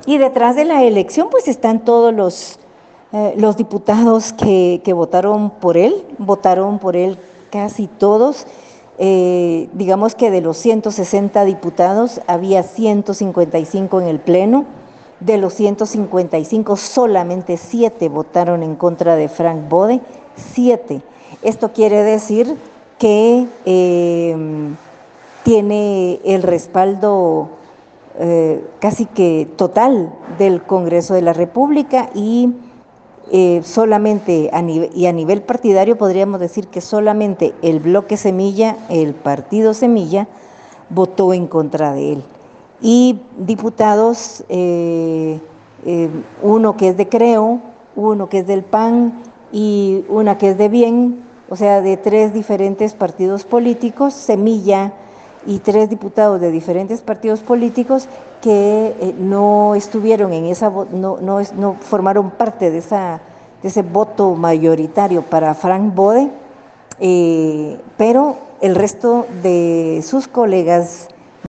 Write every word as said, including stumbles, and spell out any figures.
Y detrás de la elección pues están todos los, eh, los diputados que, que votaron por él, votaron por él casi todos. Eh, digamos que de los ciento sesenta diputados había ciento cincuenta y cinco en el Pleno, de los ciento cincuenta y cinco solamente siete votaron en contra de Frank Bode, siete. Esto quiere decir que eh, tiene el respaldo eh, casi que total del Congreso de la República y eh, solamente a nivel, y a nivel partidario podríamos decir que solamente el bloque Semilla, el partido Semilla, votó en contra de él. Y diputados, eh, eh, uno que es de Creo, uno que es del P A N y una que es de Bien, o sea, de tres diferentes partidos políticos, Semilla y tres diputados de diferentes partidos políticos que eh, no estuvieron en esa, no, no, no formaron parte de, esa, de ese voto mayoritario para Frank Bode, eh, pero el resto de sus colegas